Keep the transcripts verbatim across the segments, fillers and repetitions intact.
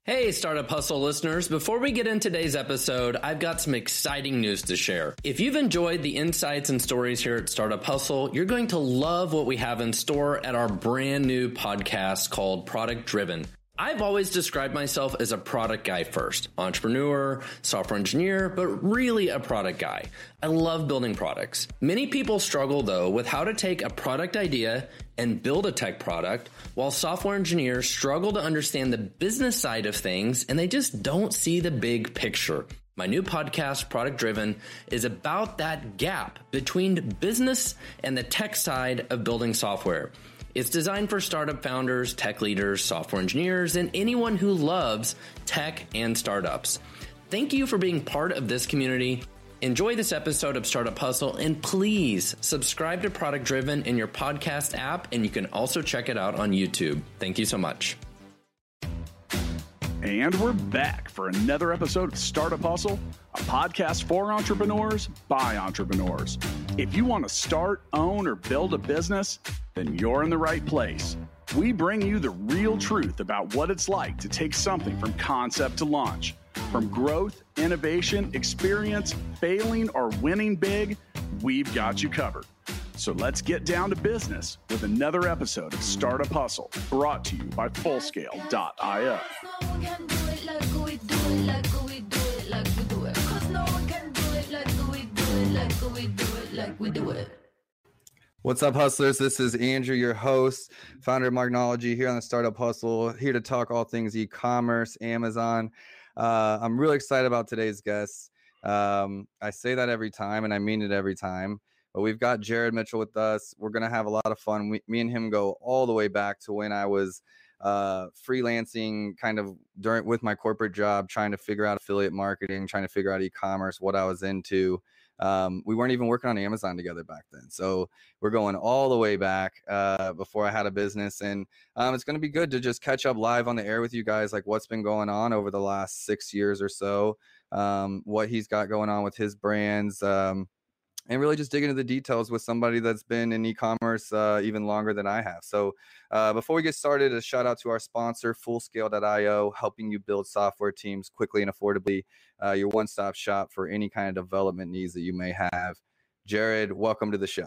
Hey, Startup Hustle listeners. Before we get into today's episode, I've got some exciting news to share. If you've enjoyed the insights and stories here at Startup Hustle, you're going to love what we have in store at our brand new podcast called Product Driven. I've always described myself as a product guy first, entrepreneur, software engineer, but really a product guy. I love building products. Many people struggle though with how to take a product idea and build a tech product, while software engineers struggle to understand the business side of things and they just don't see the big picture. My new podcast, Product Driven, is about that gap between business and the tech side of building software. It's designed for startup founders, tech leaders, software engineers, and anyone who loves tech and startups. Thank you for being part of this community. Enjoy this episode of Startup Hustle, and please subscribe to Product Driven in your podcast app, and you can also check it out on YouTube. Thank you so much. And we're back for another episode of Startup Hustle, a podcast for entrepreneurs by entrepreneurs. If you want to start, own, or build a business, then you're in the right place. We bring you the real truth about what it's like to take something from concept to launch. From growth, innovation, experience, failing, or winning big, we've got you covered. So let's get down to business with another episode of Startup Hustle, brought to you by Fullscale dot io. What's up, hustlers? This is Andrew, your host, founder of Marknology, here on the Startup Hustle, here to talk all things e-commerce, Amazon. Uh, I'm really excited about today's guest. Um, I say that every time, and I mean it every time. But we've got Jared Mitchell with us. We're going to have a lot of fun. We, me and him go all the way back to when I was uh, freelancing kind of during with my corporate job, trying to figure out affiliate marketing, trying to figure out e-commerce, what I was into. Um, we weren't even working on Amazon together back then. So we're going all the way back uh, before I had a business. And um, it's going to be good to just catch up live on the air with you guys, like what's been going on over the last six years or so, um, what he's got going on with his brands. Um, And really just dig into the details with somebody that's been in e-commerce uh, even longer than I have. So uh, before we get started, a shout out to our sponsor, Fullscale dot io, helping you build software teams quickly and affordably. Uh, your one-stop shop for any kind of development needs that you may have. Jared, welcome to the show.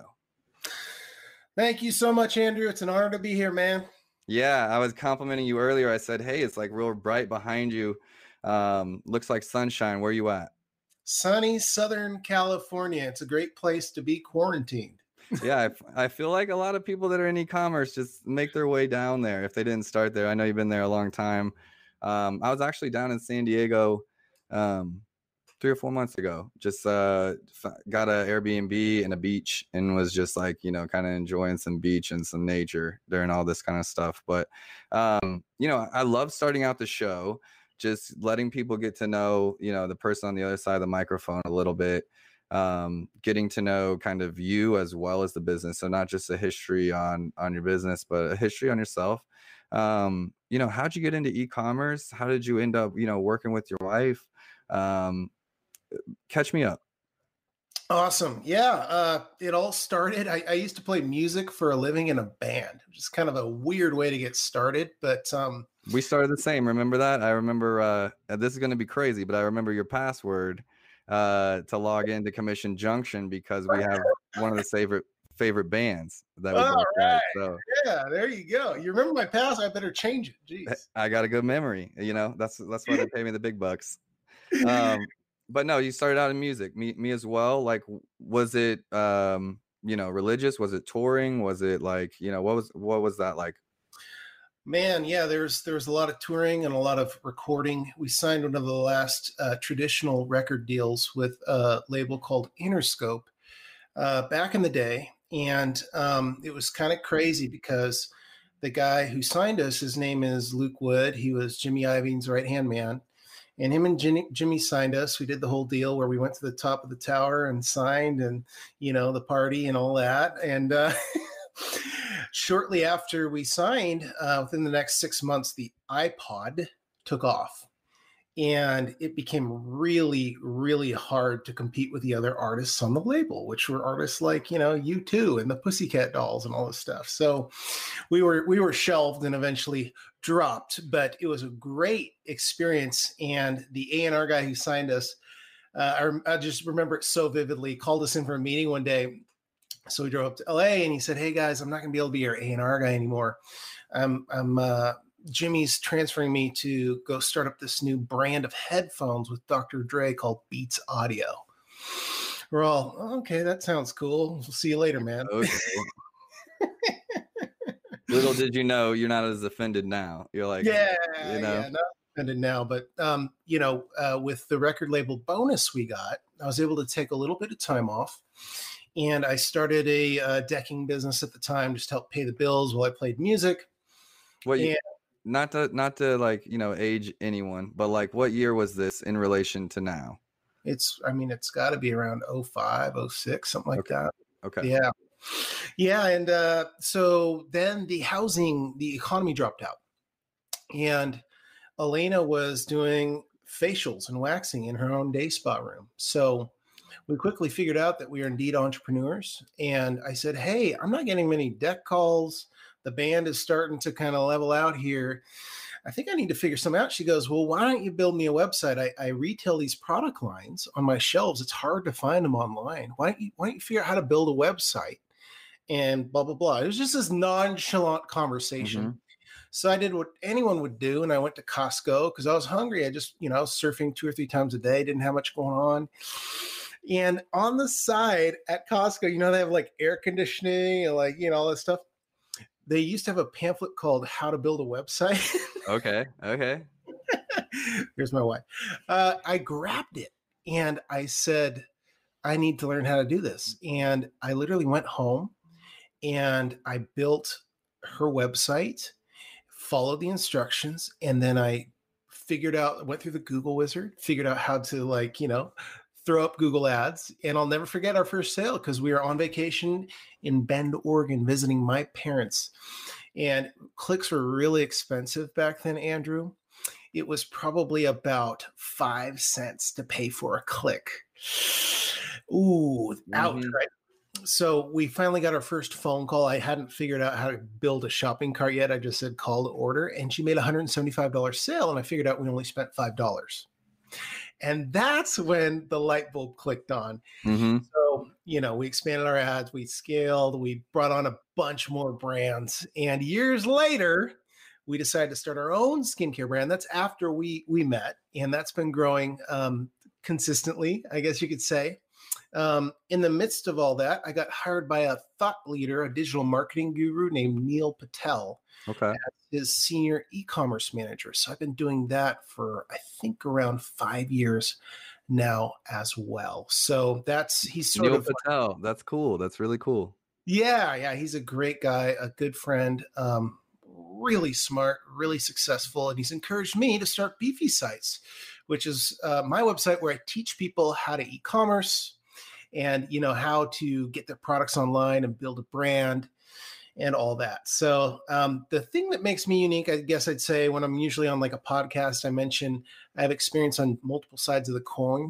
Thank you so much, Andrew. It's an honor to be here, man. Yeah, I was complimenting you earlier. I said, hey, it's like real bright behind you. Um, looks like sunshine. Where are you at? Sunny Southern California. It's a great place to be quarantined. yeah, I, I feel like a lot of people that are in e-commerce just make their way down there if they didn't start there. I know you've been there a long time. Um, I was actually down in San Diego um, three or four months ago. Just uh, got an Airbnb and a beach and was just like, you know, kind of enjoying some beach and some nature during all this kind of stuff. But, um, you know, I love starting out the show, just letting people get to know, you know, the person on the other side of the microphone a little bit, um, getting to know kind of you as well as the business. So not just a history on, on your business, but a history on yourself. Um, you know, how'd you get into e-commerce? How did you end up, you know, working with your wife? Um, catch me up. Awesome. Yeah. Uh, it all started. I, I used to play music for a living in a band, which is kind of a weird way to get started, but, um, we started the same. Remember that? I remember, uh, this is going to be crazy, but I remember your password, uh, to log into Commission Junction because we have one of the favorite, favorite bands that we all both right. like. So yeah, there you go. You remember my password? I better change it. Jeez. I got a good memory. You know, that's, that's why they pay me the big bucks. Um, but no, you started out in music, me, me as well. Like, was it, um, you know, religious? Was it touring? Was it like, you know, what was, what was that like? Man, yeah, there's there's a lot of touring and a lot of recording. We signed one of the last uh, traditional record deals with a label called Interscope uh, back in the day. And um, it was kind of crazy because the guy who signed us, his name is Luke Wood. He was Jimmy Iovine's right-hand man. And him and Jimmy, Jimmy signed us. We did the whole deal where we went to the top of the tower and signed and, you know, the party and all that. And uh, shortly after we signed, uh, within the next six months, the iPod took off. And it became really, really hard to compete with the other artists on the label, which were artists like, you know, U two and the Pussycat Dolls and all this stuff. So we were we were shelved and eventually dropped, but it was a great experience. And the A and R guy who signed us, uh, I, I just remember it so vividly, called us in for a meeting one day. So we drove up to L A and he said, "Hey guys, I'm not going to be able to be your A and R guy anymore. I'm, I'm, uh, Jimmy's transferring me to go start up this new brand of headphones with Doctor Dre called Beats Audio." We're all, "Okay, that sounds cool. We'll see you later, man." Okay. Little did you know, you're not as offended now. You're like, yeah, you know, yeah, not offended now, but um, you know, uh, with the record label bonus we got, I was able to take a little bit of time off, and I started a uh, decking business at the time, just to help pay the bills while I played music. what you, And not to not to like, you know, age anyone, but like what year was this in relation to now? it's, I mean, it's got to be around oh five, oh six, something like Okay. that. Okay. Yeah. Yeah. And uh, so then the housing, the economy dropped out. And Elena was doing facials and waxing in her own day spa room. So we quickly figured out that we are indeed entrepreneurs. And I said, "Hey, I'm not getting many deck calls. The band is starting to kind of level out here. I think I need to figure something out." She goes, "Well, why don't you build me a website? I, I retail these product lines on my shelves. It's hard to find them online. Why don't you, why don't you figure out how to build a website?" And blah, blah, blah. It was just this nonchalant conversation. Mhm. So I did what anyone would do. And I went to Costco because I was hungry. I just, you know, I was surfing two or three times a day. Didn't have much going on. And on the side at Costco, you know, they have like air conditioning and like, you know, all that stuff. They used to have a pamphlet called How to Build a Website. Okay. Okay. Here's my wife. Uh, I grabbed it and I said, "I need to learn how to do this." And I literally went home and I built her website, followed the instructions, and then I figured out, went through the Google wizard, figured out how to, like, you know, throw up Google ads. And I'll never forget our first sale because we were on vacation in Bend, Oregon, visiting my parents. And clicks were really expensive back then, Andrew. It was probably about five cents to pay for a click. Ooh, ouch, Mhm. right? So we finally got our first phone call. I hadn't figured out how to build a shopping cart yet. I just said call to order, and she made a one hundred seventy-five dollars sale, and I figured out we only spent five dollars. And that's when the light bulb clicked on. Mhm. So, you know, we expanded our ads, we scaled, we brought on a bunch more brands. And years later, we decided to start our own skincare brand. That's after we we met, and that's been growing um, consistently, I guess you could say. Um, in the midst of all that, I got hired by a thought leader, a digital marketing guru named Neil Patel, Okay. as his senior e-commerce manager. So I've been doing that for, I think, around five years now as well. So that's, he's sort Neil of, Patel. That's cool. That's really cool. yeah, yeah, he's a great guy, a good friend, um, really smart, really successful. And he's encouraged me to start Beefy Sites, which is uh, my website where I teach people how to e-commerce and, you know, how to get their products online and build a brand and all that. So um, the thing that makes me unique, I guess I'd say, when I'm usually on like a podcast, I mention I have experience on multiple sides of the coin.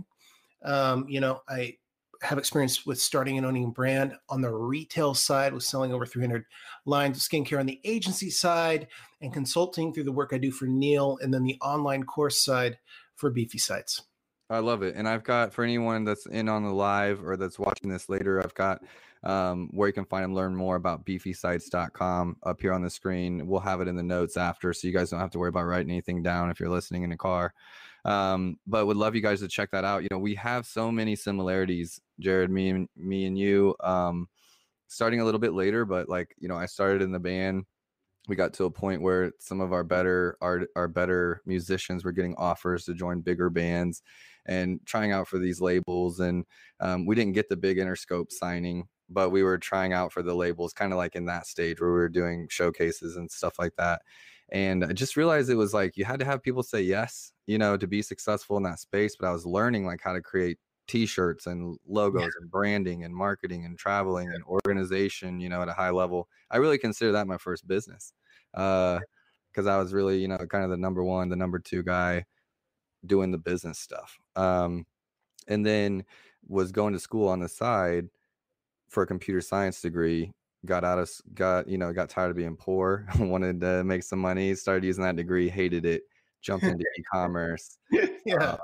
Um, you know, I have experience with starting and owning a brand on the retail side with selling over three hundred lines of skincare on the agency side and consulting through the work I do for Neil, and then the online course side for Beefy Sites. I love it. And I've got, for anyone that's in on the live or that's watching this later, I've got um, where you can find and learn more about beefy sites dot com up here on the screen. We'll have it in the notes after, so you guys don't have to worry about writing anything down if you're listening in a car. Um, but would love you guys to check that out. You know, we have so many similarities, Jared, me and me and you, um, starting a little bit later, but like, you know, I started in the band. We got to a point where some of our better our, our better musicians were getting offers to join bigger bands and trying out for these labels. And um, we didn't get the big Interscope signing, but we were trying out for the labels, kind of like in that stage where we were doing showcases and stuff like that. And I just realized it was like you had to have people say yes, you know, to be successful in that space. But I was learning like how to create t-shirts and logos yeah. and branding and marketing and traveling yeah. and organization, you know, at a high level. I really consider that my first business uh, because I was really, you know, kind of the number one, the number two guy doing the business stuff. Um, and then was going to school on the side for a computer science degree. Got out of got you know got tired of being poor, wanted to make some money, started using that degree, hated it, jumped into e-commerce. Yeah. Uh,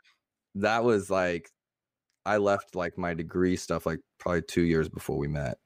that was like, I left like my degree stuff like probably two years before we met.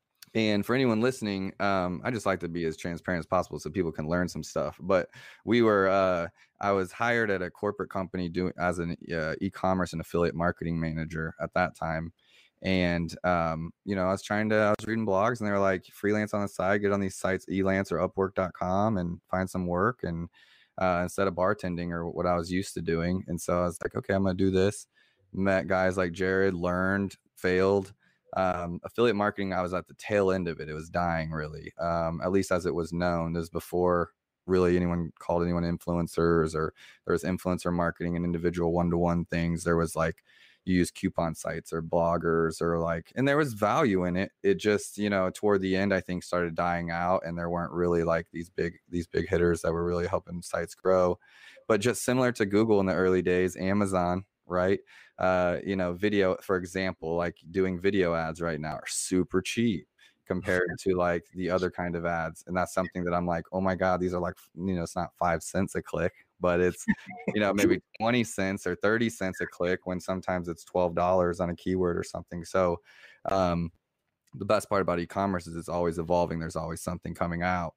And for anyone listening, um, I just like to be as transparent as possible so people can learn some stuff. But we were, uh, I was hired at a corporate company doing as an uh, e-commerce and affiliate marketing manager at that time. And, um, you know, I was trying to, I was reading blogs and they were like, freelance on the side, get on these sites, Elance or Upwork dot com and find some work. And uh, instead of bartending or what I was used to doing. And so I was like, okay, I'm going to do this. Met guys like Jared, learned, failed. Um, affiliate marketing, I was at the tail end of it. It was dying really, um, at least as it was known. This was before really anyone called anyone influencers, or there was influencer marketing and individual one-to-one things. There was like, you use coupon sites or bloggers or like, and there was value in it. It just, you know, toward the end, I think started dying out, and there weren't really like these big, these big hitters that were really helping sites grow. But just similar to Google in the early days, Amazon, right? Uh, you know, video, for example, like doing video ads right now are super cheap compared to like the other kind of ads. And that's something that I'm like, oh my God, these are like, you know, it's not five cents a click, but it's, you know, maybe twenty cents or thirty cents a click, when sometimes it's twelve dollars on a keyword or something. So um, the best part about e-commerce is it's always evolving. There's always something coming out.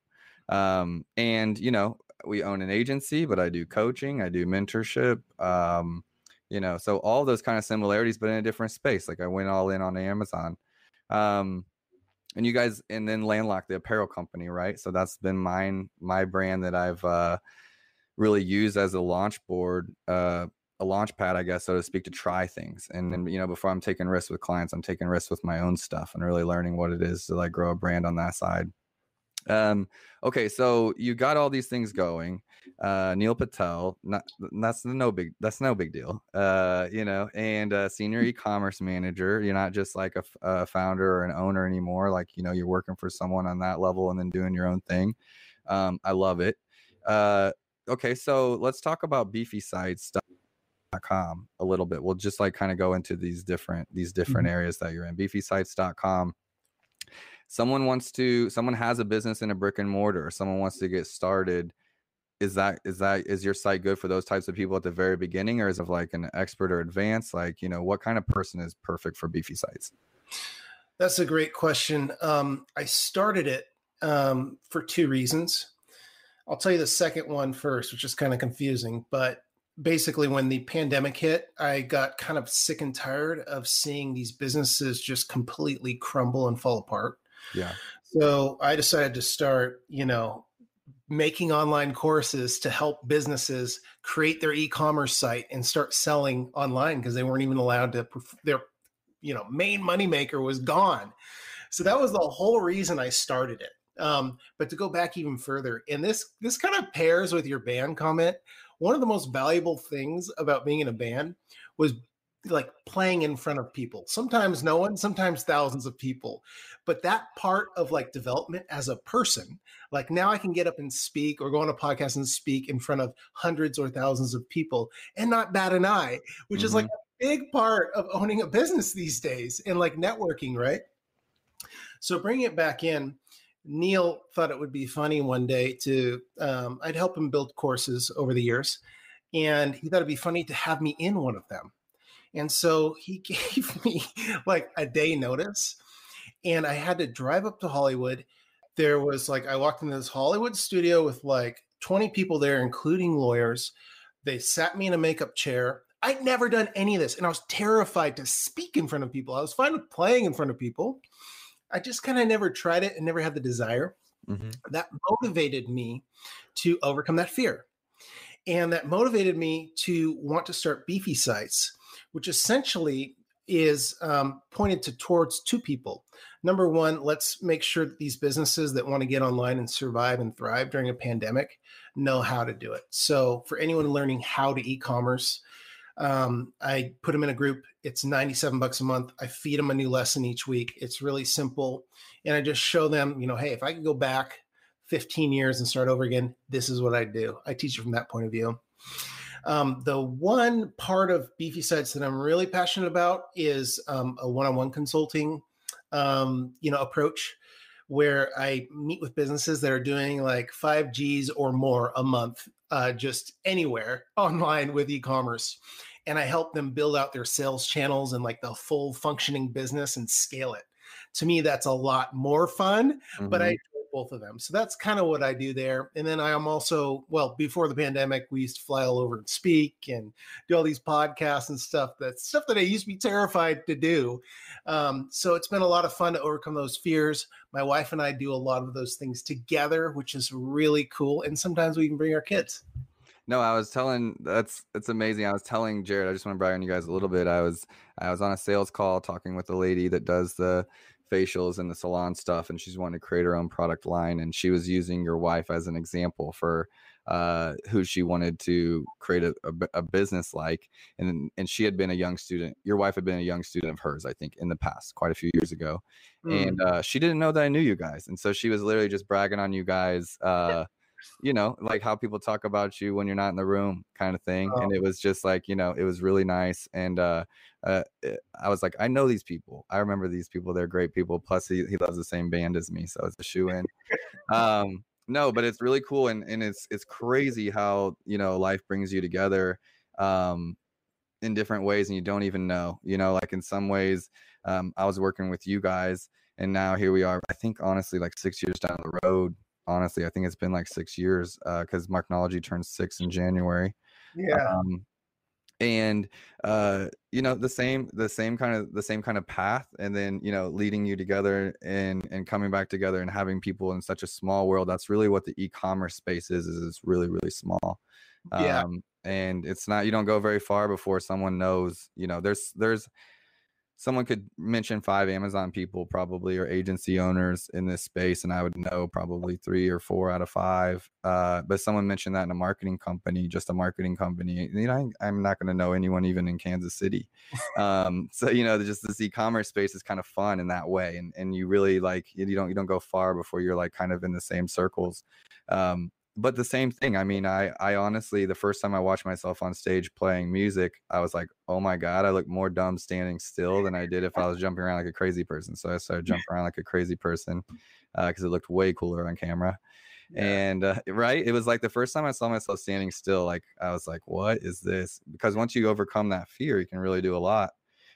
Um, and, you know, we own an agency, but I do coaching, I do mentorship, um, you know, so all those kind of similarities, but in a different space. Like I went all in on Amazon. Um, and you guys, and then Landlocked, the apparel company, right? So that's been mine, my brand that I've uh, really used as a launch board, uh, a launch pad, I guess, so to speak, to try things. And then, you know, before I'm taking risks with clients, I'm taking risks with my own stuff and really learning what it is to like grow a brand on that side. Um, okay, so you got all these things going. Uh, Neil Patel, not, that's no big, that's no big deal. Uh, you know, and uh, senior e-commerce manager. You're not just like a, a founder or an owner anymore. Like, you know, you're working for someone on that level and then doing your own thing. Um, I love it. Uh, okay, so let's talk about beefy sites dot com a little bit. We'll just like kind of go into these different these different mm-hmm. areas that you're in. beefy sites dot com. Someone wants to, someone has a business in a brick and mortar, someone wants to get started. Is that, is that, is your site good for those types of people at the very beginning, or is it like an expert or advanced? Like, you know, what kind of person is perfect for Beefy Sites? That's a great question. Um, I started it um, for two reasons. I'll tell you the second one first, which is kind of confusing, but basically when the pandemic hit, I got kind of sick and tired of seeing these businesses just completely crumble and fall apart. Yeah. So I decided to start, you know, making online courses to help businesses create their e-commerce site and start selling online, because they weren't even allowed to, their, you know, main moneymaker was gone. So that was the whole reason I started it. Um, but to go back even further, and this, this kind of pairs with your band comment. One of the most valuable things about being in a band was like playing in front of people, sometimes no one, sometimes thousands of people. But that part of like development as a person, like now I can get up and speak or go on a podcast and speak in front of hundreds or thousands of people and not bat an eye, which mm-hmm. is like a big part of owning a business these days and like networking, right? So bringing it back in, Neil thought it would be funny one day to, um, I'd help him build courses over the years, and he thought it'd be funny to have me in one of them. And so he gave me like a day notice, and I had to drive up to Hollywood. There was like, I walked into this Hollywood studio with like twenty people there, including lawyers. They sat me in a makeup chair. I'd never done any of this, and I was terrified to speak in front of people. I was fine with playing in front of people. I just kind of never tried it and never had the desire. Mm-hmm. That motivated me to overcome that fear. And that motivated me to want to start Beefy Sites, which essentially is um, pointed to towards two people. Number one, let's make sure that these businesses that want to get online and survive and thrive during a pandemic know how to do it. So for anyone learning how to e-commerce, Um, I put them in a group. It's ninety-seven bucks a month. I feed them a new lesson each week. It's really simple. And I just show them, you know, hey, if I could go back fifteen years and start over again, this is what I do. I teach it from that point of view. Um, the one part of Beefy Sites that I'm really passionate about is um, a one-on-one consulting, um, you know, approach, where I meet with businesses that are doing like five G's or more a month, uh, just anywhere online with e-commerce. And I help them build out their sales channels and like the full functioning business and scale it. To me, that's a lot more fun, mm-hmm. but I enjoy both of them. So that's kind of what I do there. And then I am also, well, before the pandemic, we used to fly all over and speak and do all these podcasts and stuff. That's stuff that I used to be terrified to do. Um, so it's been a lot of fun to overcome those fears. My wife and I do a lot of those things together, which is really cool. And sometimes we can bring our kids. No, I was telling, that's, it's amazing. I was telling Jared, I just want to brag on you guys a little bit. I was, I was on a sales call talking with a lady that does the facials and the salon stuff, and she's wanting to create her own product line. And she was using your wife as an example for uh, who she wanted to create a, a, a business like. And, and she had been a young student. Your wife had been a young student of hers, I think, in the past, quite a few years ago. Mm. And uh, she didn't know that I knew you guys. And so she was literally just bragging on you guys, uh, you know, like how people talk about you when you're not in the room kind of thing. Oh. And it was just like, you know, it was really nice. And uh, uh, I was like, I know these people. I remember these people. They're great people. Plus he, he loves the same band as me. So it's a shoe in. um, no, but it's really cool. And, and it's, it's crazy how, you know, life brings you together um, in different ways and you don't even know, you know, like in some ways um, I was working with you guys and now here we are, I think honestly, like six years down the road. Honestly, I think it's been like six years because uh, Marknology turns six in January. Yeah. Um, and uh, you know, the same, the same kind of the same kind of path, and then you know, leading you together and and coming back together and having people in such a small world. That's really what the e-commerce space is. Is it's really really small. Yeah. Um, and it's not. You don't go very far before someone knows. You know, there's there's. Someone could mention five Amazon people probably or agency owners in this space, and I would know probably three or four out of five. Uh, but someone mentioned that in a marketing company, just a marketing company, you know, I, I'm not going to know anyone even in Kansas City. Um, so, you know, just this e-commerce space is kind of fun in that way. And, and you really like, you don't, you don't go far before you're like kind of in the same circles. Um, But the same thing. I mean, I, I honestly, the first time I watched myself on stage playing music, I was like, oh my God, I look more dumb standing still than I did if I was jumping around like a crazy person. So I started jumping around like a crazy person because uh, it looked way cooler on camera. Yeah. And uh, right, it was like the first time I saw myself standing still, like I was like, what is this? Because once you overcome that fear, you can really do a lot.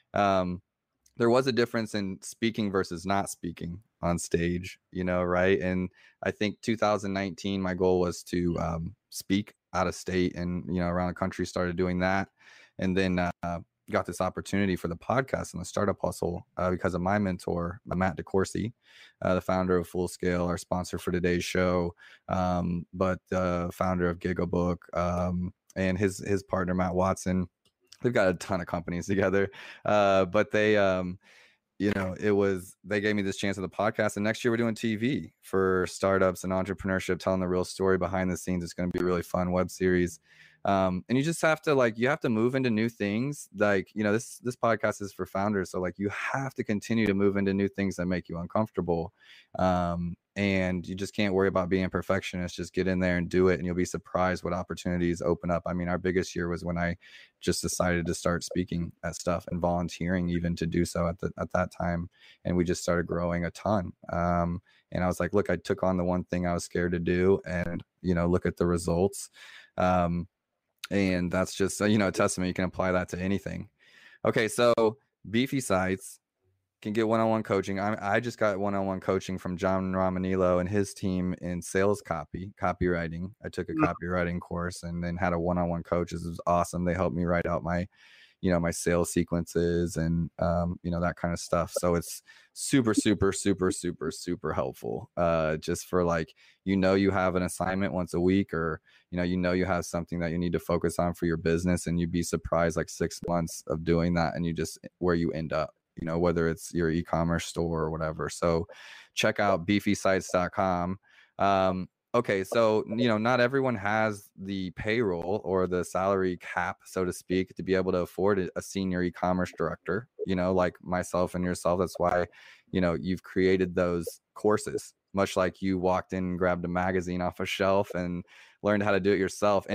Um, there was a difference in speaking versus not speaking on stage, you know, right? And I think two thousand nineteen, my goal was to um, speak out of state and, you know, around the country, started doing that. And then uh, got this opportunity for the podcast and the Startup Hustle uh, because of my mentor, Matt DeCourcy, uh, the founder of Full Scale, our sponsor for today's show, um, but the uh, founder of Gigabook um, and his, his partner, Matt Watson. They've got a ton of companies together, uh, but they, um, you know, it was, they gave me this chance of the podcast, and next year we're doing T V for startups and entrepreneurship, telling the real story behind the scenes. It's going to be a really fun web series. Um, and you just have to like, you have to move into new things. Like, you know, this, this podcast is for founders. So like, you have to continue to move into new things that make you uncomfortable. Um, and you just can't worry about being a perfectionist. Just get in there and do it. And you'll be surprised what opportunities open up. I mean, our biggest year was when I just decided to start speaking at stuff and volunteering even to do so at the, at that time. And we just started growing a ton. Um, and I was like, look, I took on the one thing I was scared to do, and, you know, look at the results. Um, And that's just, you know, a testament. You can apply that to anything. Okay, so Beefy Sites can get one-on-one coaching. I, I just got one-on-one coaching from John Romanillo and his team in sales copy, copywriting. I took a copywriting course and then had a one-on-one coach. It was awesome. They helped me write out my, you know, my sales sequences and, um, you know, that kind of stuff. So it's super, super, super, super, super helpful. Uh, just for like, you know, you have an assignment once a week, or, you know, you know, you have something that you need to focus on for your business, and you'd be surprised like six months of doing that, and you just, where you end up, you know, whether it's your e-commerce store or whatever. So check out beefy sites dot com. Um, Okay, so, you know, not everyone has the payroll or the salary cap, so to speak, to be able to afford a senior e-commerce director, you know, like myself and yourself. That's why, you know, you've created those courses, much like you walked in and grabbed a magazine off a shelf and learned how to do it yourself. And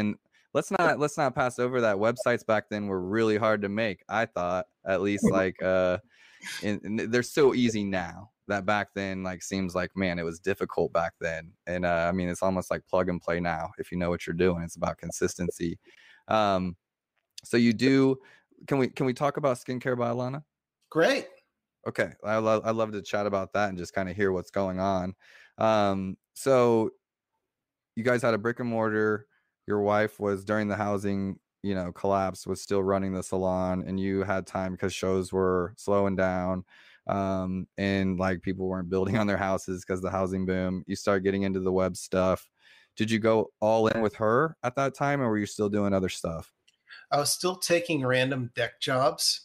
let's not let's not pass over that websites back then were really hard to make. I thought, at least, like uh, and, and they're so easy now. That back then, like, seems like, man, it was difficult back then. And uh, I mean, it's almost like plug and play now. If you know what you're doing, it's about consistency. Um, so you do. Can we can we talk about Skincare by Alana? Great. Okay, I love I love to chat about that and just kind of hear what's going on. Um, so you guys had a brick and mortar. Your wife was, during the housing, you know, collapse, was still running the salon, and you had time because shows were slowing down. Um, and like people weren't building on their houses because the housing boom. You start getting into the web stuff. Did you go all in with her at that time, or were you still doing other stuff? I was still taking random deck jobs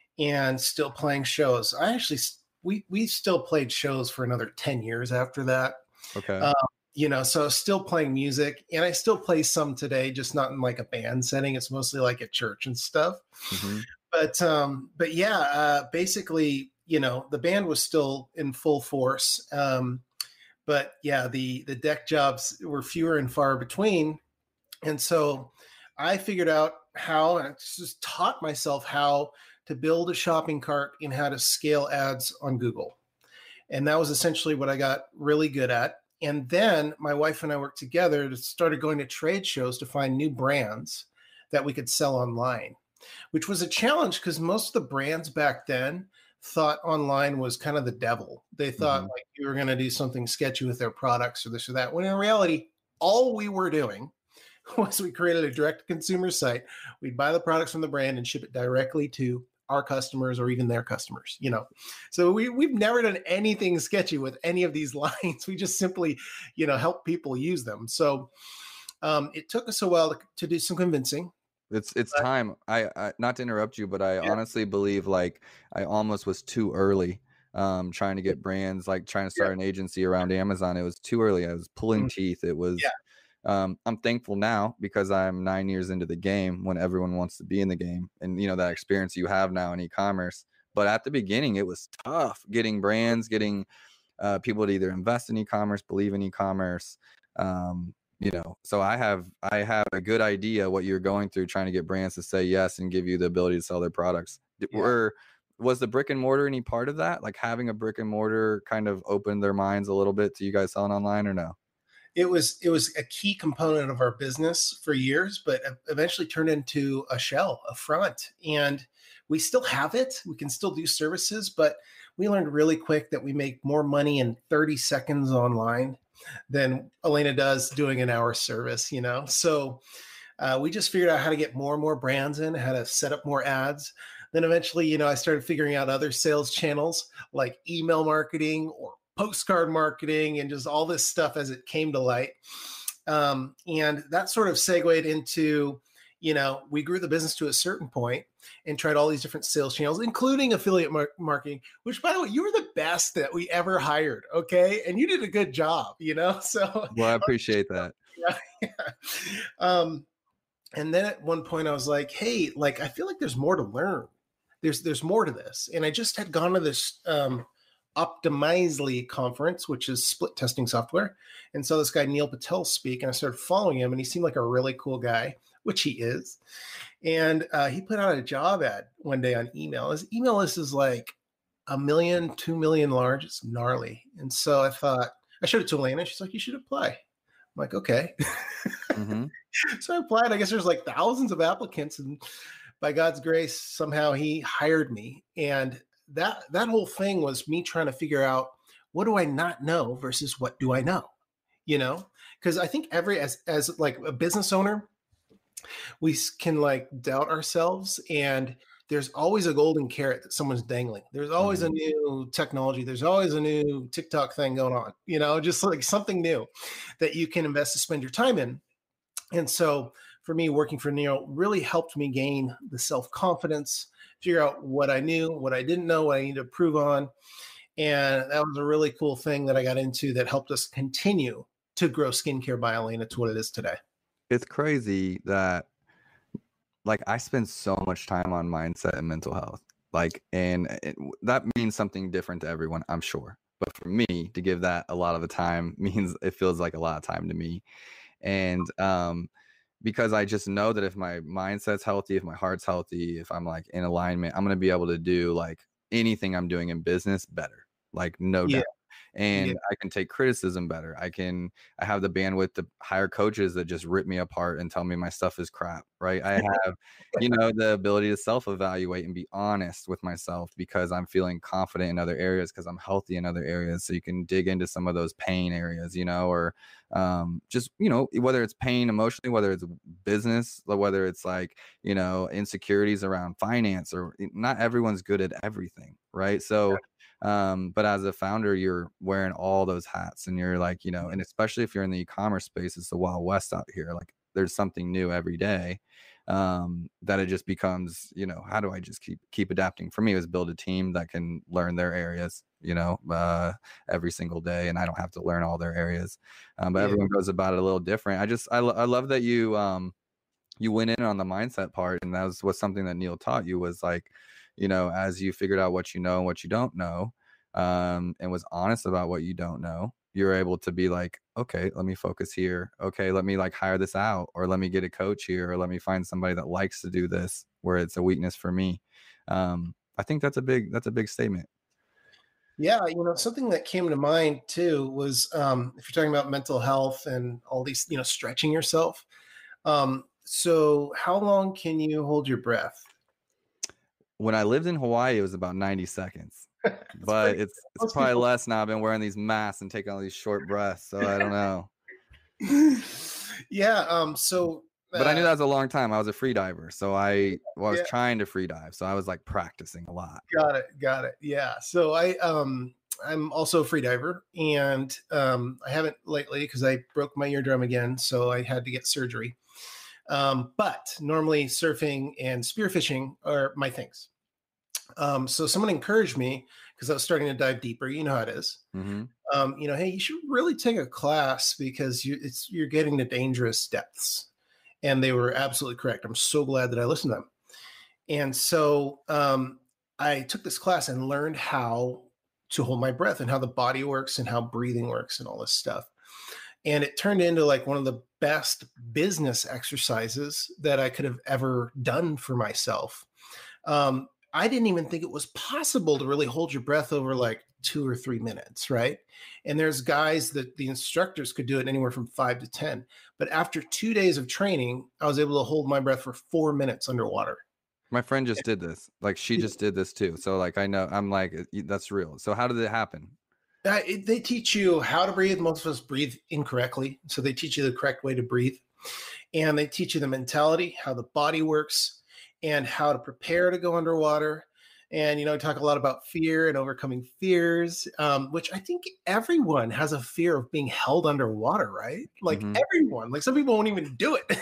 and still playing shows. I actually, we, we still played shows for another ten years after that. Okay. Um, you know, so still playing music, and I still play some today, just not in like a band setting. It's mostly like at church and stuff. Mm-hmm. But, um, but yeah, uh, basically, you know, the band was still in full force. Um, but yeah, the, the deck jobs were fewer and far between. And so I figured out how, and I just taught myself how to build a shopping cart and how to scale ads on Google. And that was essentially what I got really good at. And then my wife and I worked together to started going to trade shows to find new brands that we could sell online, which was a challenge because most of the brands back then thought online was kind of the devil. They thought mm-hmm. like you were going to do something sketchy with their products or this or that, when in reality, all we were doing was we created a direct consumer site. We'd buy the products from the brand and ship it directly to our customers or even their customers, you know? So we, we've never done anything sketchy with any of these lines. We just simply, you know, help people use them. So um, it took us a while to, to do some convincing. It's it's but, time. I, I not to interrupt you, but I yeah. honestly believe like I almost was too early um, trying to get brands, like trying to start yeah. an agency around Amazon. It was too early. I was pulling mm-hmm. teeth. It was, yeah. um, I'm thankful now because I'm nine years into the game when everyone wants to be in the game, and you know, that experience you have now in e-commerce. But at the beginning, it was tough getting brands, getting uh, people to either invest in e-commerce, believe in e-commerce. Um, You know, so I have I have a good idea what you're going through, trying to get brands to say yes and give you the ability to sell their products. Yeah. Or was the brick and mortar any part of that? Like having a brick and mortar kind of opened their minds a little bit to you guys selling online, or no? It was it was a key component of our business for years, but eventually turned into a shell, a front. And we still have it. We can still do services, but we learned really quick that we make more money in thirty seconds online than Elena does doing an hour service, you know? So uh, we just figured out how to get more and more brands in, how to set up more ads. Then eventually, you know, I started figuring out other sales channels like email marketing or postcard marketing and just all this stuff as it came to light. Um, and that sort of segued into, you know, we grew the business to a certain point and tried all these different sales channels, including affiliate mar- marketing, which, by the way, you were the best that we ever hired. Okay. And you did a good job, you know? So, well, I appreciate that. Yeah, yeah. Um, and then at one point I was like, hey, like, I feel like there's more to learn. There's, there's more to this. And I just had gone to this, um, Optimizely conference, which is split testing software. And so this guy, Neil Patel, speak, and I started following him, and he seemed like a really cool guy, which he is. And uh, he put out a job ad one day on email. His email list is like a million, two million large. It's gnarly. And so I thought, I showed it to Elena. She's like, you should apply. I'm like, okay. Mm-hmm. So I applied. I guess there's like thousands of applicants, and by God's grace, somehow he hired me. And that that whole thing was me trying to figure out, what do I not know versus what do I know? You know, because I think every as as like a business owner, we can like doubt ourselves, and there's always a golden carrot that someone's dangling. There's always mm-hmm. a new technology. There's always a new TikTok thing going on, you know, just like something new that you can invest to spend your time in. And so for me, working for Neil really helped me gain the self-confidence, figure out what I knew, what I didn't know, what I needed to improve on. And that was a really cool thing that I got into that helped us continue to grow Skincare by Elena to what it is today. It's crazy that, like, I spend so much time on mindset and mental health. Like, and it, that means something different to everyone, I'm sure. But for me, to give that a lot of the time means it feels like a lot of time to me. And um, because I just know that if my mindset's healthy, if my heart's healthy, if I'm like in alignment, I'm going to be able to do like anything I'm doing in business better, like no Yeah. doubt. And Yeah. I can take criticism better. I can, I have the bandwidth to hire coaches that just rip me apart and tell me my stuff is crap, right? I have, you know, the ability to self-evaluate and be honest with myself because I'm feeling confident in other areas because I'm healthy in other areas. So you can dig into some of those pain areas, you know, or um, just, you know, whether it's pain emotionally, whether it's business, or whether it's like, you know, insecurities around finance, or not everyone's good at everything, right? So um but as a founder, you're wearing all those hats, and you're like, you know, and especially if you're in the e-commerce space, it's the Wild West out here. Like there's something new every day, um that it just becomes, you know, how do I just keep keep adapting? For me, it was build a team that can learn their areas, you know, uh every single day, and I don't have to learn all their areas. Um but Yeah. everyone goes about it a little different. I just I, lo- I love that you um you went in on the mindset part, and that was, was something that Neil taught you, was like, you know, as you figured out what you know and what you don't know, um, and was honest about what you don't know, you're able to be like, okay, let me focus here. Okay, let me like hire this out, or let me get a coach here, or let me find somebody that likes to do this where it's a weakness for me. Um, I think that's a big, that's a big statement. Yeah, you know, something that came to mind too was um, if you're talking about mental health and all these, you know, stretching yourself. Um, so how long can you hold your breath? When I lived in Hawaii, it was about ninety seconds, but pretty- it's it's most probably people- less now. I've been wearing these masks and taking all these short breaths, so I don't know. Yeah. Um. So. But I knew that uh, was a long time. I was a free diver, so I, well, I was Yeah. trying to free dive, so I was like practicing a lot. Got it. Got it. Yeah. So I um I'm also a free diver, and um I haven't lately because I broke my eardrum again, so I had to get surgery. Um, but normally surfing and spearfishing are my things. Um, so someone encouraged me because I was starting to dive deeper. You know how it is. Mm-hmm. Um, you know, hey, you should really take a class because you it's you're getting to dangerous depths. And they were absolutely correct. I'm so glad that I listened to them. And so um, I took this class and learned how to hold my breath and how the body works and how breathing works and all this stuff. And it turned into like one of the best business exercises that I could have ever done for myself. Um, I didn't even think it was possible to really hold your breath over like two or three minutes, right? And there's guys that the instructors could do it anywhere from five to ten. But after two days of training, I was able to hold my breath for four minutes underwater. My friend just did this. Like she Yeah. just did this too. So like I know, I'm like, that's real. So how did it happen? Uh, it, they teach you how to breathe. Most of us breathe incorrectly. So they teach you the correct way to breathe. And they teach you the mentality, how the body works, and how to prepare to go underwater. And, you know, talk a lot about fear and overcoming fears, um, which I think everyone has a fear of being held underwater, right? Like Mhm. everyone, like some people won't even do it.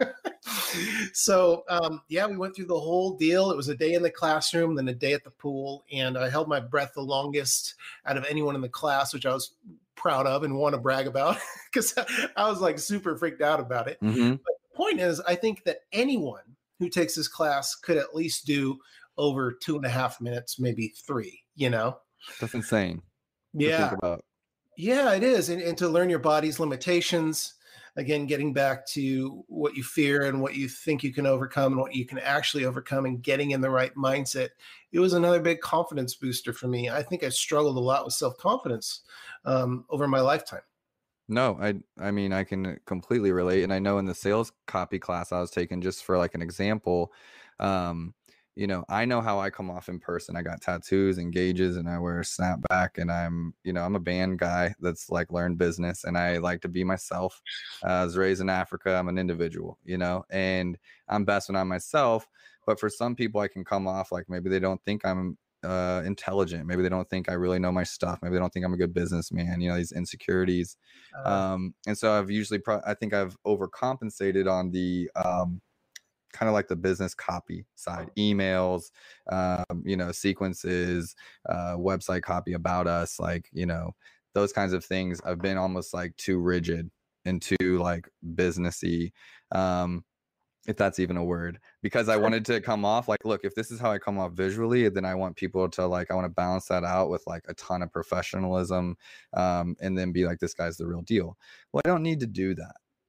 So, um, yeah, we went through the whole deal. It was a day in the classroom, then a day at the pool. And I held my breath the longest out of anyone in the class, which I was proud of and want to brag about because I was like super freaked out about it. Mhm. But the point is, I think that anyone who takes this class could at least do over two and a half minutes, maybe three, you know? That's insane to Yeah. think about. Yeah, it is. And, and to learn your body's limitations, again, getting back to what you fear and what you think you can overcome and what you can actually overcome and getting in the right mindset. It was another big confidence booster for me. I think I struggled a lot with self-confidence um, over my lifetime. No, I I mean I can completely relate, and I know in the sales copy class I was taking, just for like an example, um, you know, I know how I come off in person. I got tattoos and gauges, and I wear a snapback, and I'm, you know, I'm a band guy that's like learned business, and I like to be myself. Uh, I was raised in Africa. I'm an individual, you know, and I'm best when I'm myself. But for some people, I can come off like maybe they don't think I'm uh intelligent, maybe they don't think I really know my stuff, maybe they don't think I'm a good businessman, you know, these insecurities. Uh, Um and so I've usually pro- I think I've overcompensated on the um kind of like the business copy side, emails, um you know, sequences, uh website copy, about us, like, you know, those kinds of things. I've been almost like too rigid and too like businessy, um if that's even a word, because I wanted to come off like, look, if this is how I come off visually, then I want people to like, I want to balance that out with like a ton of professionalism, um, and then be like, this guy's the real deal. Well, I don't need to do that.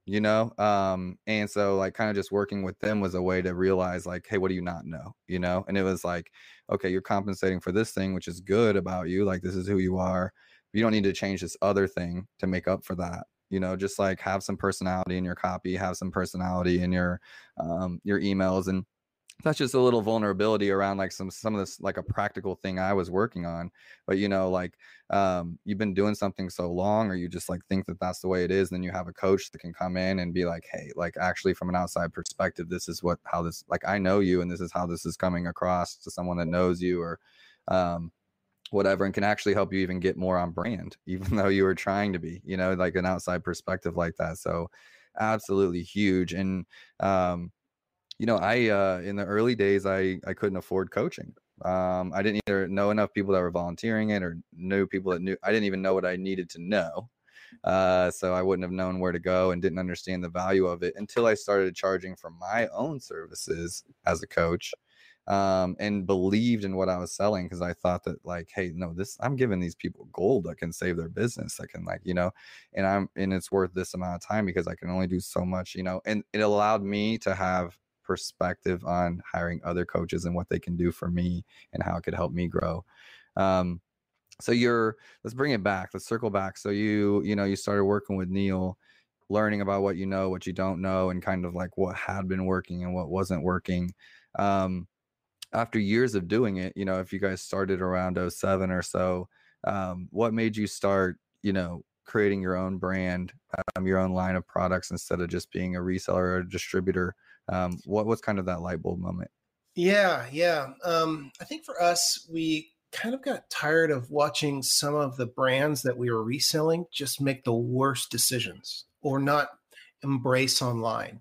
you know? Um, and so like kind of just working with them was a way to realize like, hey, what do you not know? You know? And it was like, okay, you're compensating for this thing, which is good about you. Like, this is who you are. You don't need to change this other thing to make up for that. You know, just like have some personality in your copy, have some personality in your, um, your emails. And that's just a little vulnerability around like some some of this, like a practical thing I was working on. But you know, like um you've been doing something so long, or you just like think that that's the way it is, and then you have a coach that can come in and be like, hey, like actually from an outside perspective, this is what how this, like, I know you, and this is how this is coming across to someone that knows you, or um whatever, and can actually help you even get more on brand, even though you were trying to be, you know, like an outside perspective like that. So absolutely huge. And um you know, I, uh, in the early days, I, I couldn't afford coaching. Um, I didn't either know enough people that were volunteering it, or knew people that knew. I didn't even know what I needed to know. Uh, so I wouldn't have known where to go, and didn't understand the value of it until I started charging for my own services as a coach, um, and believed in what I was selling. Because I thought that like, hey, no, this, I'm giving these people gold that can save their business. That can, like, you know, and I'm, and it's worth this amount of time because I can only do so much, you know, and it allowed me to have perspective on hiring other coaches and what they can do for me and how it could help me grow. Um, so you're, let's bring it back. Let's circle back. So you, you know, you started working with Neil, learning about what you know, what you don't know, and kind of like what had been working and what wasn't working. Um, after years of doing it, you know, if you guys started around oh seven or so, um, what made you start, you know, creating your own brand, um, your own line of products, instead of just being a reseller or a distributor? Um, what was kind of that light bulb moment? Yeah, yeah. Um, I think for us, we kind of got tired of watching some of the brands that we were reselling just make the worst decisions, or not embrace online,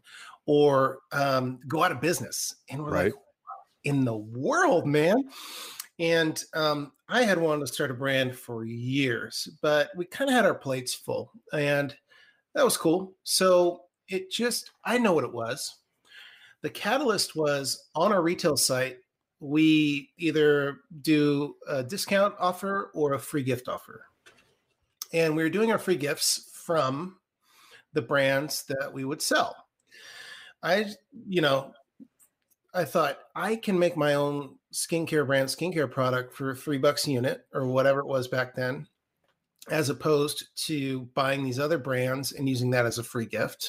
or um, go out of business. And we're Right. like, in the world, man. And um, I had wanted to start a brand for years, but we kind of had our plates full, and that was cool. So it just, I know what it was. The catalyst was on our retail site, we either do a discount offer or a free gift offer. And we were doing our free gifts from the brands that we would sell. I, you know, I thought I can make my own skincare brand, skincare product for three bucks a unit, or whatever it was back then, as opposed to buying these other brands and using that as a free gift.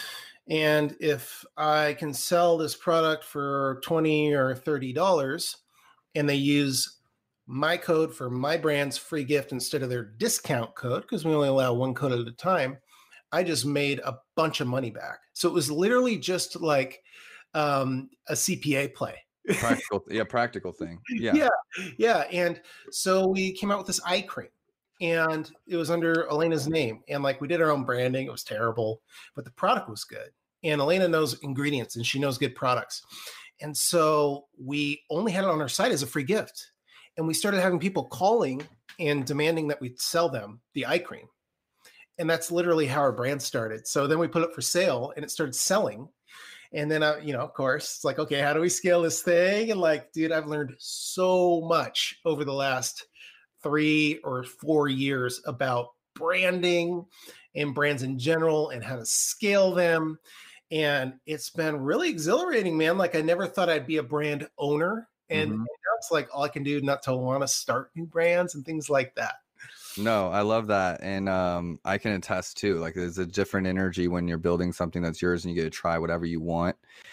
And if I can sell this product for twenty or thirty dollars, and they use my code for my brand's free gift instead of their discount code, because we only allow one code at a time, I just made a bunch of money back. So it was literally just like um, a C P A play. Practical, yeah, practical thing. Yeah. yeah, yeah. And so we came out with this eye cream, and it was under Elena's name. And like, we did our own branding. It was terrible, but the product was good. And Elena knows ingredients, and she knows good products. And so we only had it on our site as a free gift. And we started having people calling and demanding that we sell them the eye cream. And that's literally how our brand started. So then we put it for sale, and it started selling. And then, uh, you know, of course, it's like, okay, how do we scale this thing? And like, dude, I've learned so much over the last three or four years about branding and brands in general, and how to scale them. And it's been really exhilarating, man. Like, I never thought I'd be a brand owner. And, Mhm. and now it's like all I can do not to want to start new brands and things like that. No, I love that. And um, I can attest too, like there's a different energy when you're building something that's yours and you get to try whatever you want.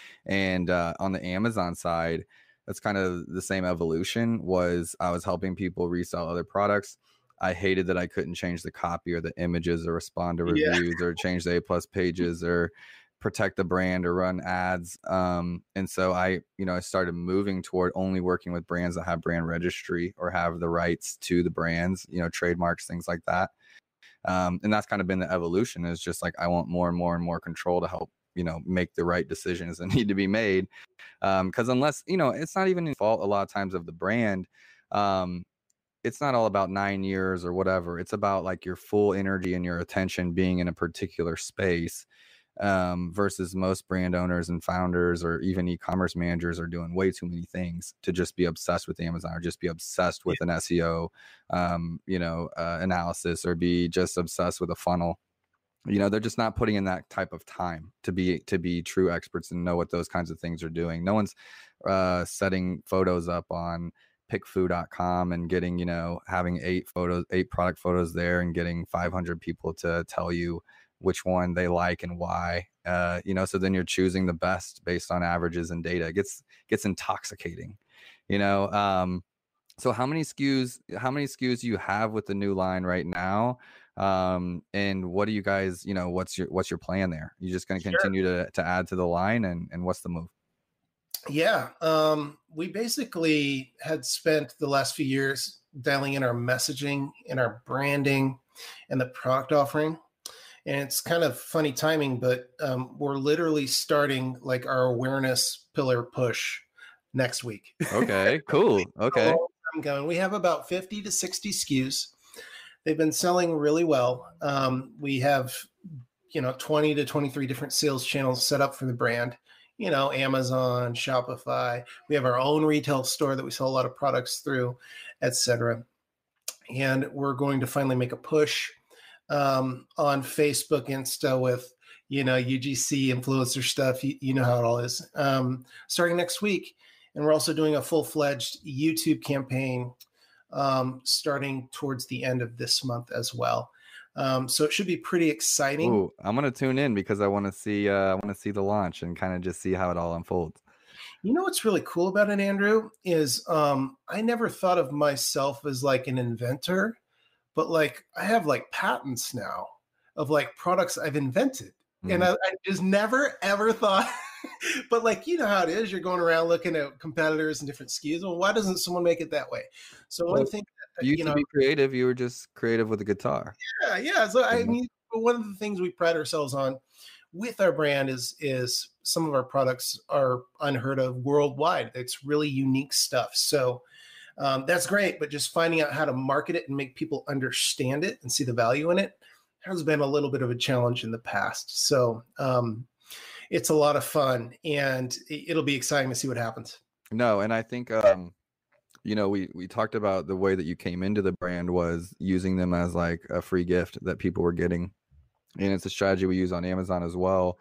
And uh, on the Amazon side, that's kind of the same evolution. Was I was helping people resell other products. I hated that I couldn't change the copy or the images or respond to Yeah. reviews or change the A plus pages or protect the brand or run ads. Um, and so I, you know, I started moving toward only working with brands that have brand registry or have the rights to the brands, you know, trademarks, things like that. Um, and that's kind of been the evolution, is just like, I want more and more and more control to help, you know, make the right decisions that need to be made. Um, cause unless, you know, it's not even in fault a lot of times of the brand. Um, it's not all about nine years or whatever. It's about like your full energy and your attention being in a particular space. Um, versus most brand owners and founders or even e-commerce managers are doing way too many things to just be obsessed with Amazon, or just be obsessed with yeah. an S E O, um, you know, uh, analysis, or be just obsessed with a funnel. you know, they're just not putting in that type of time to be to be true experts and know what those kinds of things are doing. No one's uh, setting photos up on pick foo dot com and getting, you know, having eight photos, eight product photos there and getting five hundred people to tell you which one they like and why. Uh, you know, so then you're choosing the best based on averages and data. It gets gets intoxicating, you know. Um, so how many S K Us, how many S K Us do you have with the new line right now? Um, and what do you guys, you know, what's your what's your plan there? You just going to continue to to add to the line, and and what's the move? Yeah, um, we basically had spent the last few years dialing in our messaging and our branding and the product offering. And it's kind of funny timing, but um, we're literally starting like our awareness pillar push next week. Okay, cool. Okay. I'm going. We have about fifty to sixty S K Us. They've been selling really well. Um, we have, you know, twenty to twenty-three different sales channels set up for the brand. You know, Amazon, Shopify. We have our own retail store that we sell a lot of products through, et cetera. And we're going to finally make a push um, on Facebook, Insta with, you know, U G C influencer stuff. You, you know how it all is. Um, starting next week. And we're also doing a full-fledged YouTube campaign um, starting towards the end of this month as well. Um, so it should be pretty exciting. Ooh, I'm gonna tune in because I want to see uh, I want to see the launch and kind of just see how it all unfolds. You know what's really cool about it, Andrew, is um, I never thought of myself as like an inventor, but like I have like patents now of like products I've invented. Mm-hmm. And I, I just never ever thought, but like, you know how it is, you're going around looking at competitors and different S K Us. Well, why doesn't someone make it that way? So well, one thing that, you, you used know, to be creative, you were just creative with a guitar. Yeah, yeah. So I mean, one of the things we pride ourselves on with our brand is is some of our products are unheard of worldwide. It's really unique stuff. So um, that's great, but just finding out how to market it and make people understand it and see the value in it has been a little bit of a challenge in the past. So um, it's a lot of fun, and it'll be exciting to see what happens. No, and I think um, you know, we we talked about the way that you came into the brand was using them as like a free gift that people were getting. And it's a strategy we use on Amazon as well.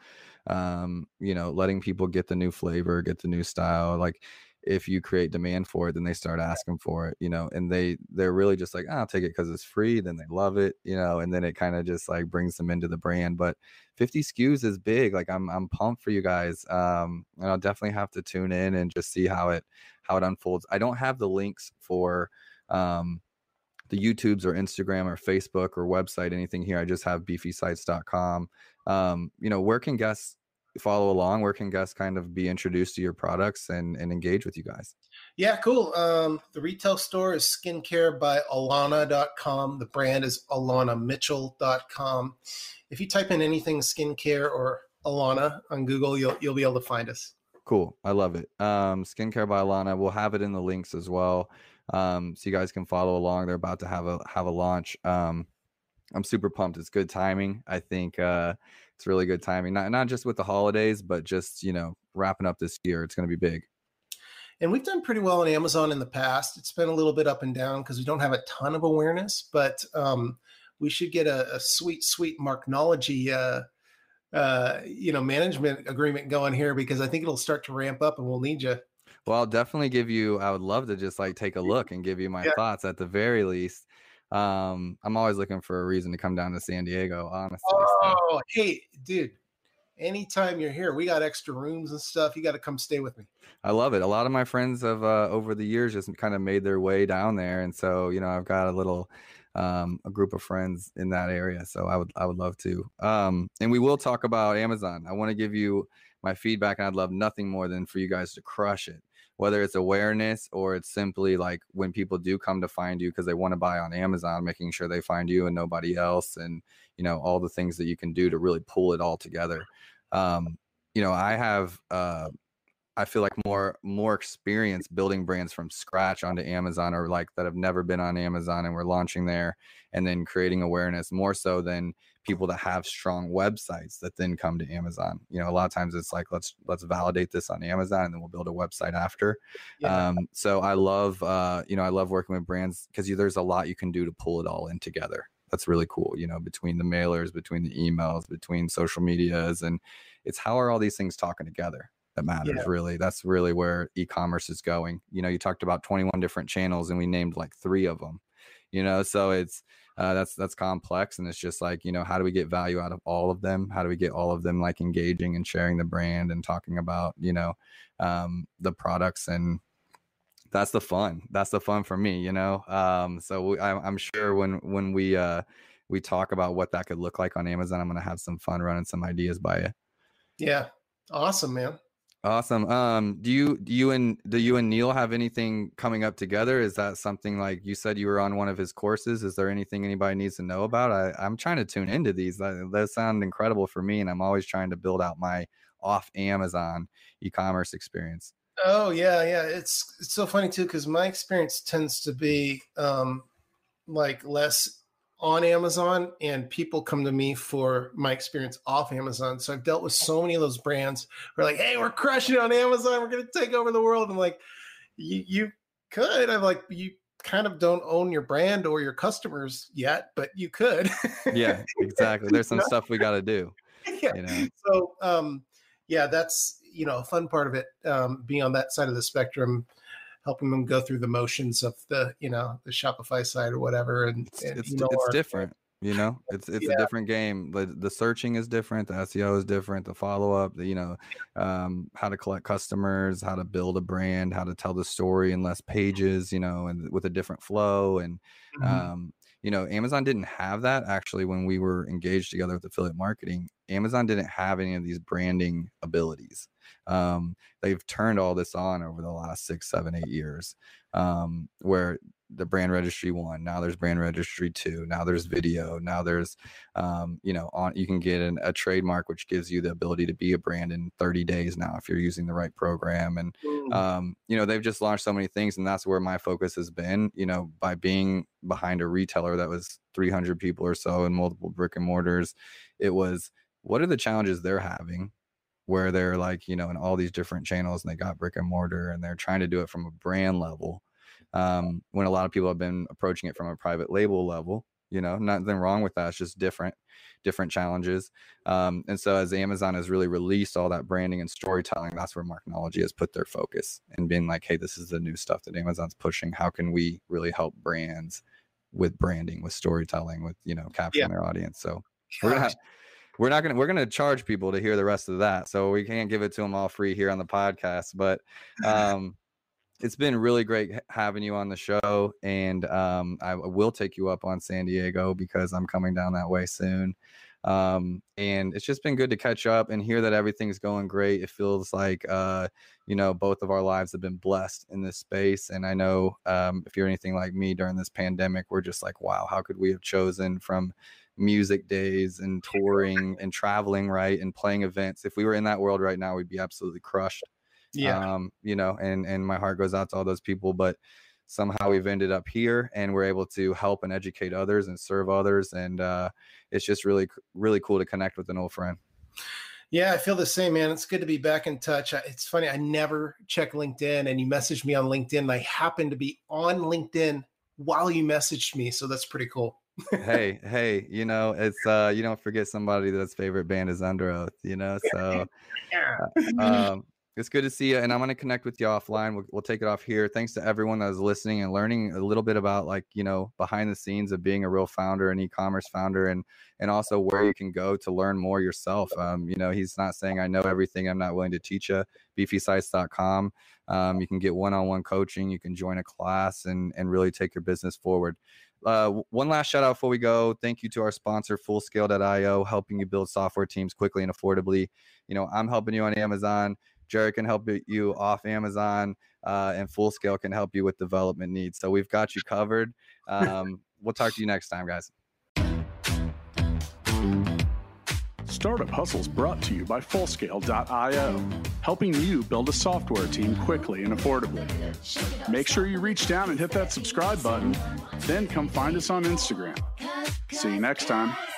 Um, you know, letting people get the new flavor, get the new style. Like if you create demand for it, then they start asking for it, you know, and they, they're really just like, oh, I'll take it because it's free. Then they love it, you know, and then it kind of just like brings them into the brand. But fifty S K Us is big. Like I'm, I'm pumped for you guys. Um, and I'll definitely have to tune in and just see how it, how it unfolds. I don't have the links for, um, the YouTubes or Instagram or Facebook or website, anything here. I just have beefy sites dot com. Um, you know, where can guests follow along? Where can guests kind of be introduced to your products and, and engage with you guys? Yeah, cool. Um, the retail store is skincare by alana dot com. The brand is alana mitchell dot com. If you type in anything skincare or Alana on Google, you'll you'll be able to find us. Cool. I love it. Um, skincare by Alana. We'll have it in the links as well. Um, so you guys can follow along. They're about to have a have a launch. Um, I'm super pumped. It's good timing. I think uh, it's really good timing. Not not just with the holidays, but just, you know, wrapping up this year. It's going to be big. And we've done pretty well on Amazon in the past. It's been a little bit up and down because we don't have a ton of awareness, but um, we should get a, a sweet, sweet Marknology, uh, uh, you know, management agreement going here, because I think it'll start to ramp up and we'll need you. Well, I'll definitely give you, I would love to just like take a look and give you my yeah. thoughts at the very least. Um, I'm always looking for a reason to come down to San Diego, honestly. Oh, so. Hey, dude, anytime you're here, we got extra rooms and stuff. You got to come stay with me. I love it. A lot of my friends have uh, over the years just kind of made their way down there. And so, you know, I've got a little, um, a group of friends in that area. So I would, I would love to. Um, and we will talk about Amazon. I want to give you my feedback, and I'd love nothing more than for you guys to crush it. Whether it's awareness or it's simply like when people do come to find you because they want to buy on Amazon, making sure they find you and nobody else, and, you know, all the things that you can do to really pull it all together. Um, you know, I have, uh, I feel like more, more experience building brands from scratch onto Amazon, or like that have never been on Amazon and we're launching there and then creating awareness more so than people that have strong websites that then come to Amazon. You know, a lot of times it's like, let's, let's validate this on Amazon and then we'll build a website after. Yeah. Um, so I love, uh, you know, I love working with brands because there's a lot you can do to pull it all in together. that's really cool, you know, between the mailers, between the emails, between social medias, and it's how are all these things talking together that matters. Yeah. Really, that's really where e-commerce is going. You know, you talked about twenty-one different channels and we named like three of them, you know, so it's uh, that's that's complex, and it's just like, you know, how do we get value out of all of them? How do we get all of them like engaging and sharing the brand and talking about, you know, um, the products? And that's the fun. That's the fun for me, you know. Um, so we, I, I'm sure when when we uh, we talk about what that could look like on Amazon, I'm going to have some fun running some ideas by you. Yeah, awesome, man. Awesome. Um, do you do you and do you and Neil have anything coming up together? Is that something, like you said you were on one of his courses? Is there anything anybody needs to know about? I, I'm trying to tune into these. Those sound incredible for me, and I'm always trying to build out my off Amazon e-commerce experience. Oh yeah, yeah. It's it's so funny too, because my experience tends to be um, like less on Amazon, and people come to me for my experience off Amazon. So I've dealt with so many of those brands who are like, hey, we're crushing it on Amazon. We're going to take over the world. I'm like, you, you could. I'm like, you kind of don't own your brand or your customers yet, but you could. Yeah, exactly. There's some stuff we got to do. Yeah. You know? So, um, yeah, that's, you know, a fun part of it, um, being on that side of the spectrum, helping them go through the motions of the, you know, the Shopify side or whatever. And it's, and, it's, you know, it's our, different, you know, it's, it's yeah. a different game. The, the searching is different. The S E O is different. The follow-up, the, you know, um, how to collect customers, how to build a brand, how to tell the story in less pages, you know, and with a different flow. And, mm-hmm. um, you know, Amazon didn't have that actually when we were engaged together with affiliate marketing. Amazon didn't have any of these branding abilities. Um, they've turned all this on over the last six, seven, eight years, um, where the brand registry one, now there's brand registry two, now there's video, now there's, um, you know, on, you can get an, a trademark, which gives you the ability to be a brand in thirty days now, if you're using the right program. And, um, you know, they've just launched so many things, and that's where my focus has been, you know, by being behind a retailer that was three hundred people or so in multiple brick and mortars. It was, what are the challenges they're having where they're like, you know, in all these different channels, and they got brick and mortar, and they're trying to do it from a brand level. Um, when a lot of people have been approaching it from a private label level, you know, nothing wrong with that. It's just different, different challenges. Um, and so as Amazon has really released all that branding and storytelling, that's where Marknology has put their focus and being like, hey, this is the new stuff that Amazon's pushing. How can we really help brands with branding, with storytelling, with, you know, capturing yeah. their audience? So we're gonna have, we're not gonna we're gonna charge people to hear the rest of that, so we can't give it to them all free here on the podcast. But um, it's been really great having you on the show, and um, I will take you up on San Diego because I'm coming down that way soon. Um, and it's just been good to catch up and hear that everything's going great. It feels like, uh, you know, both of our lives have been blessed in this space. And I know um, if you're anything like me during this pandemic, we're just like, wow, how could we have chosen from music days and touring and traveling, right, and playing events? If we were in that world right now, we'd be absolutely crushed. Yeah. Um, you know, and, and my heart goes out to all those people, but somehow we've ended up here, and we're able to help and educate others and serve others. And uh, it's just really, really cool to connect with an old friend. Yeah, I feel the same, man. It's good to be back in touch. It's funny. I never check LinkedIn, and you messaged me on LinkedIn, and I happened to be on LinkedIn while you messaged me. So that's pretty cool. hey, hey, you know, it's, uh, you don't forget somebody that's favorite band is Under Oath, you know? So, uh, um, it's good to see you, and I'm going to connect with you offline. We'll, we'll take it off here. Thanks to everyone that was listening and learning a little bit about, like, you know, behind the scenes of being a real founder, an e-commerce founder, and and also where you can go to learn more yourself. Um, you know, he's not saying I know everything. I'm not willing to teach you. beefy sites dot com. Um, you can get one-on-one coaching. You can join a class and and really take your business forward. Uh, one last shout out before we go. Thank you to our sponsor, Fullscale dot io, helping you build software teams quickly and affordably. You know, I'm helping you on Amazon. Jared can help you off Amazon, uh, and Fullscale can help you with development needs. So we've got you covered. Um, we'll talk to you next time, guys. Startup Hustles brought to you by Fullscale dot io, helping you build a software team quickly and affordably. Make sure you reach down and hit that subscribe button, then come find us on Instagram. See you next time.